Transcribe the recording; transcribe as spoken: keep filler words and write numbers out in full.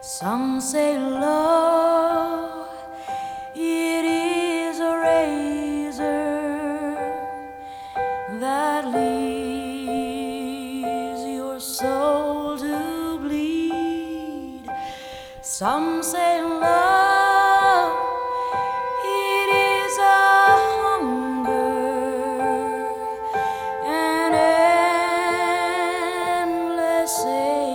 Some say love, it is a razor that leaves your soul to bleed. Some say love